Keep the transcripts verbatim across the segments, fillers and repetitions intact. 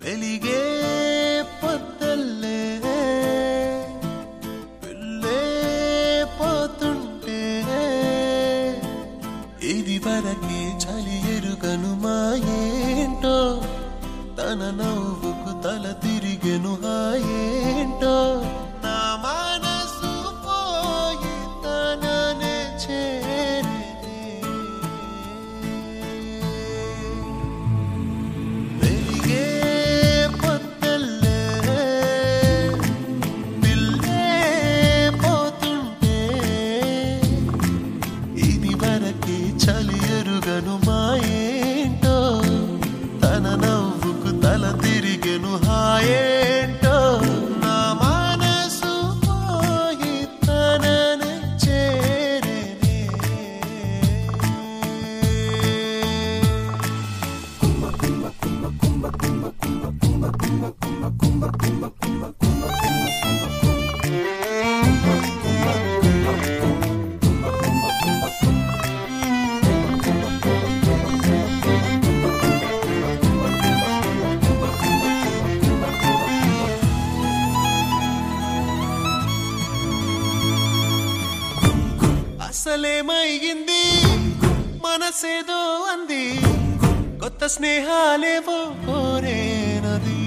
వెలిగే పొద్దల్లే పిల్లే పోతుంటే ఇది వరకే చలి ఎరుగను మాయేంటో తన నవ్వుకు తల తిరిగెను హాయేంటో నా మనసు పోయి తననే చేరే వెలిగే పొద్దల్లే పిల్లే పోతుంటే ఇది వరకే చలి ఎరుగను మాయేంటో తన నవ్వుకు తల తిరిగెను హాయేంటో నా మనసు పోయి తననే చేరేనే అసలేమయ్యింది మనసేదో అంది కొత్త స్నేహాలేవో కోరేనది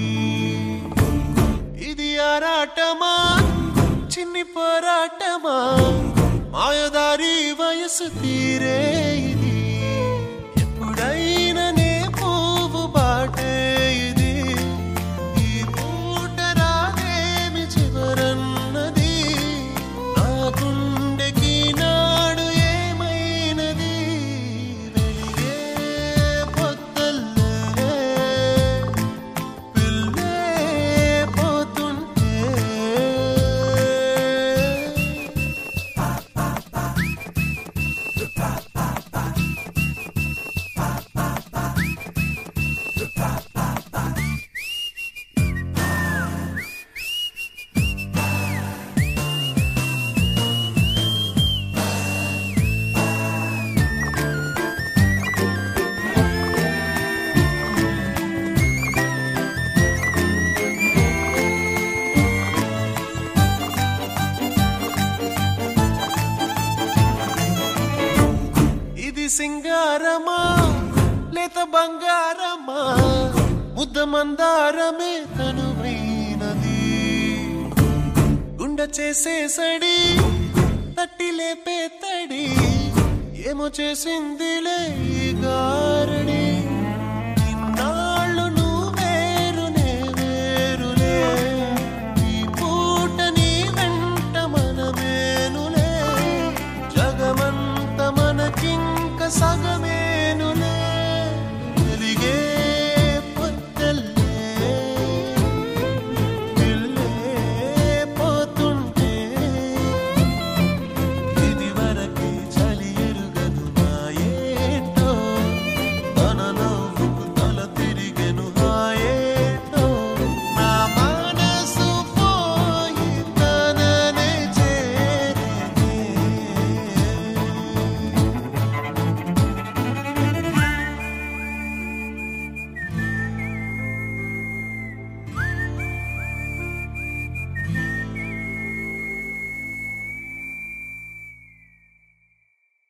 ఇది ఆరాటమా చిన్ని పోరాటమా మాయదారి వయసు తీరే ఇది ఎప్పుడైనా నే పువ్వు బాటే ఇది ఈ పూట రాదేమి చివరన్నది నా గుండెకి నాడు ఏమైనది వెలిగే పొద్దల్లే పిల్లే పోతుంటే ఇది సింగారమా లేత బంగారమా ముద్ద మందారమే తనువైనది గుండె చేసే సడి తట్టి లేపే తడి ఏమో చేసిందిలే ఈ గారడి